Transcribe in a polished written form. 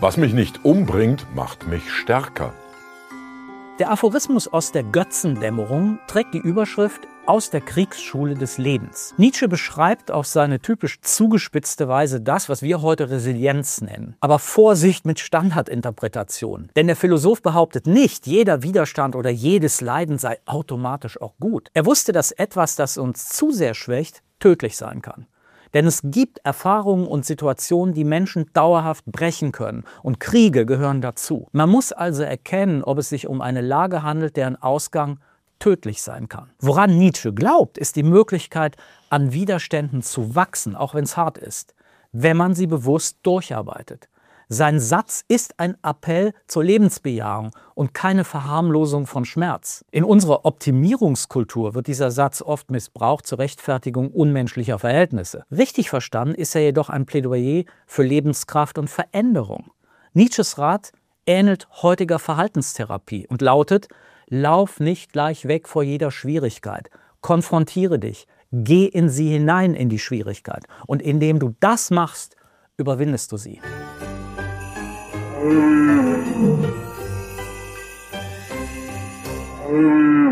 Was mich nicht umbringt, macht mich stärker. Der Aphorismus aus der Götzendämmerung trägt die Überschrift „Aus der Kriegsschule des Lebens“. Nietzsche beschreibt auf seine typisch zugespitzte Weise das, was wir heute Resilienz nennen. Aber Vorsicht mit Standardinterpretationen. Denn der Philosoph behauptet nicht, jeder Widerstand oder jedes Leiden sei automatisch auch gut. Er wusste, dass etwas, das uns zu sehr schwächt, tödlich sein kann. Denn es gibt Erfahrungen und Situationen, die Menschen dauerhaft brechen können. Und Kriege gehören dazu. Man muss also erkennen, ob es sich um eine Lage handelt, deren Ausgang tödlich sein kann. Woran Nietzsche glaubt, ist die Möglichkeit, an Widerständen zu wachsen, auch wenn es hart ist, wenn man sie bewusst durcharbeitet. Sein Satz ist ein Appell zur Lebensbejahung und keine Verharmlosung von Schmerz. In unserer Optimierungskultur wird dieser Satz oft missbraucht zur Rechtfertigung unmenschlicher Verhältnisse. Richtig verstanden ist er jedoch ein Plädoyer für Lebenskraft und Veränderung. Nietzsches Rat ähnelt heutiger Verhaltenstherapie und lautet: Lauf nicht gleich weg vor jeder Schwierigkeit. Konfrontiere dich. Geh in sie hinein, in die Schwierigkeit. Und indem du das machst, überwindest du sie. Mm.